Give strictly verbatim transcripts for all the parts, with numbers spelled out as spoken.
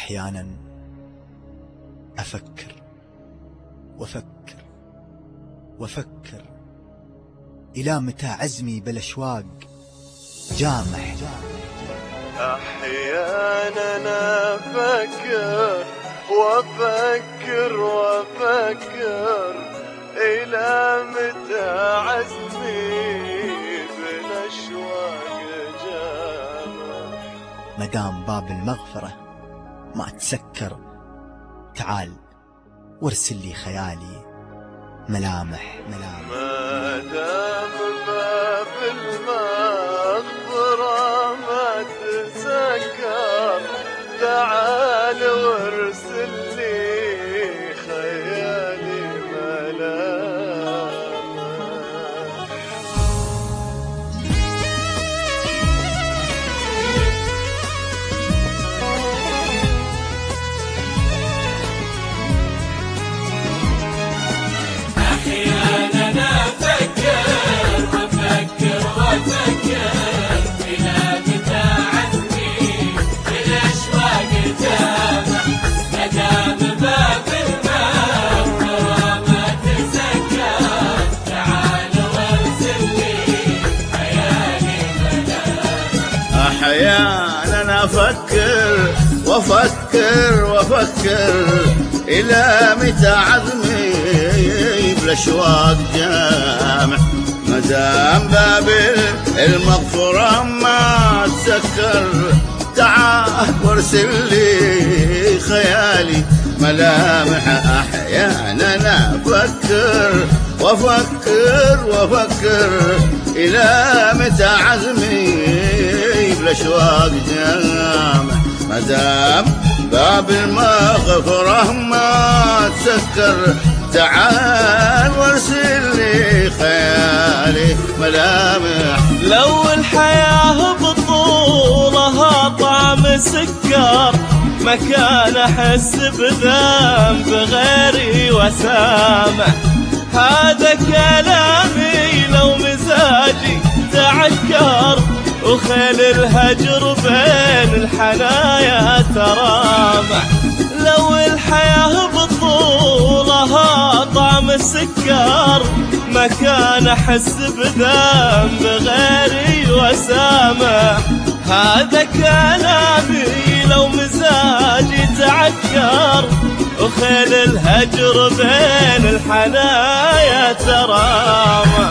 أحيانا أفكر وأفكر وأفكر إلى متى عزمي بالأشواق جامح. أحيانا أفكر وأفكر وأفكر إلى متى عزمي بالأشواق جامح. مدام باب المغفرة ما تسكر، تعال وارسل لي خيالي ملامح ملامح. مدام باب المغفرة ما تسكر، تعال وارسل لي خيالي ملامح. أحيانا أفكر وأفكر وأفكر إلى متى عزمي بالأشواق جامح. مدام باب المغفرة ما تسكر، تعال وارسل لي خيالي ملامح. أحيانا أفكر وأفكر وأفكر إلى متى عزمي بالأشواق جامح. مدام باب المغفرة ما تسكر، تعال وارسل لي خيالي ملامح. لو الحياة بطولها طعم سكر، ما كان أحس بذنب غيري وسامح. هذا كلامي لو مزاجي تعكر، وخيل الهجر بين الحنايا ترامح. لو الحياة بطولها طعم سكر، ما كان أحس بذنب غيري وسامح. هذا كلامي لو مزاجي تعكر، وخيل الهجر بين الحنايا ترامح.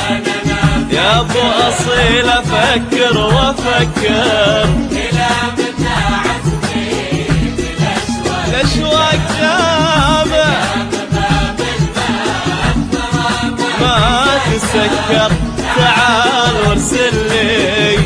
يا ابو اصيل افكر وافكر الى متى عزمي بالاشواق الاشواق جامع. ما تسكر، تعال وارسل لي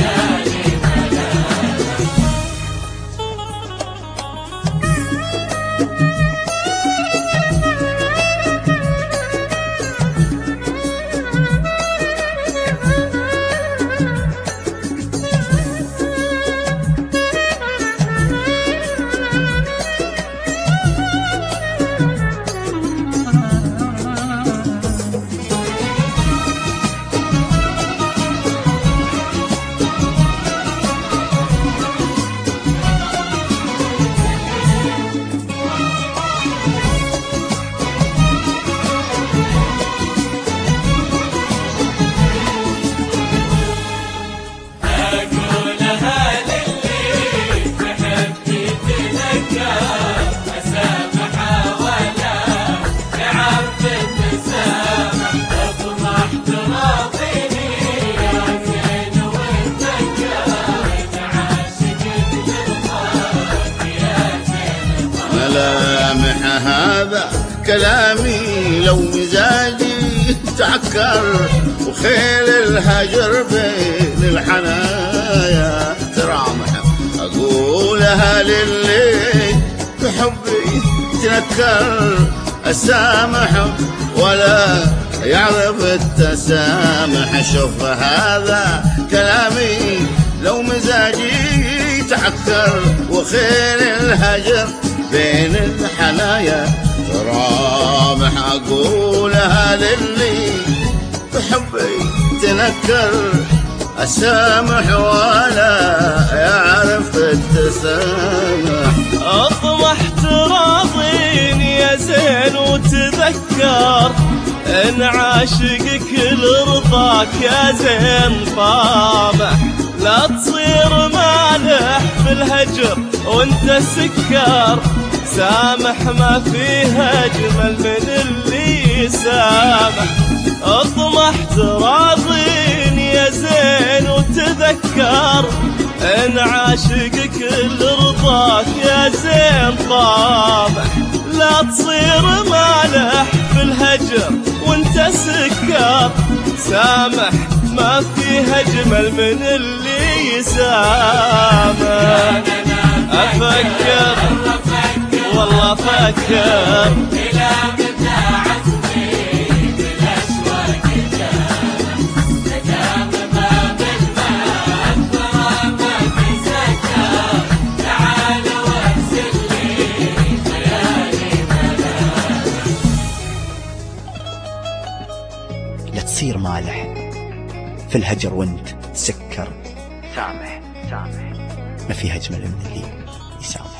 ملامح. هذا كلامي لو مزاجي تعكر، وخيل الهجر بين الحنايا ترامح. أقولها للي بحبي تنكر، أسامح ولا يعرف التسامح. شوف هذا كلامي لو مزاجي تعكر، وخيل الهجر بين الحنايا ترامح. أقولها للي بحبي تنكر، أسامح ولا يعرف التسامح. زين وتذكر ان عاشقك لرضاك يا زين طامح، لا تصير مالح في الهجر وانت سكر، سامح ما فيه اجمل من اللي يسامح، اطمح تراضيني يا زين وتذكر ان عاشقك لرضاك يا زين طامح، لا تصير مالح في الهجر وانت سكر، سامح ما فيه اجمل من اللي يسامح. افكر والله افكر إلى متى عزمي بالأشواق جامح، مدام باب المغفرة ما تسكر، تعال وارسل لي خيالي ملامح. لا تصير مالح في الهجر وانت تسكر، سامح سامح ما فيها اجمل من اللي يسامح.